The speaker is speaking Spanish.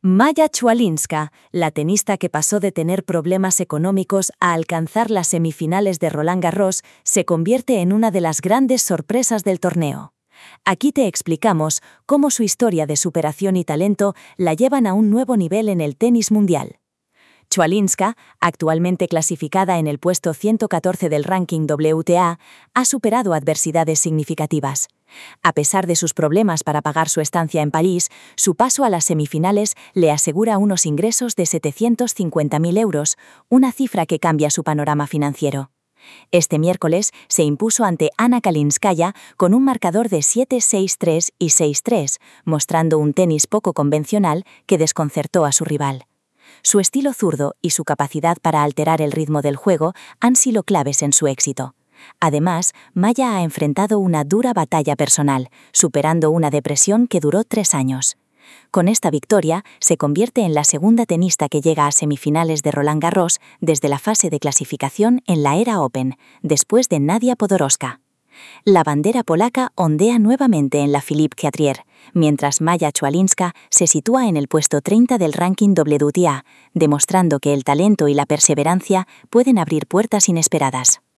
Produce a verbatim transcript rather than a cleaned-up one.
Maya Chwalinska, la tenista que pasó de tener problemas económicos a alcanzar las semifinales de Roland Garros, se convierte en una de las grandes sorpresas del torneo. Aquí te explicamos cómo su historia de superación y talento la llevan a un nuevo nivel en el tenis mundial. Chwalinska, actualmente clasificada en el puesto ciento catorce del ranking W T A, ha superado adversidades significativas. A pesar de sus problemas para pagar su estancia en París, su paso a las semifinales le asegura unos ingresos de setecientos cincuenta mil euros, una cifra que cambia su panorama financiero. Este miércoles se impuso ante Anna Kalinskaya con un marcador de siete seis tres y seis tres, mostrando un tenis poco convencional que desconcertó a su rival. Su estilo zurdo y su capacidad para alterar el ritmo del juego han sido claves en su éxito. Además, Maya ha enfrentado una dura batalla personal, superando una depresión que duró tres años. Con esta victoria, se convierte en la segunda tenista que llega a semifinales de Roland Garros desde la fase de clasificación en la era Open, después de Nadia Podoroska. La bandera polaca ondea nuevamente en la Philippe Chatrier, mientras Maya Chwalinska se sitúa en el puesto treinta del ranking W T A, demostrando que el talento y la perseverancia pueden abrir puertas inesperadas.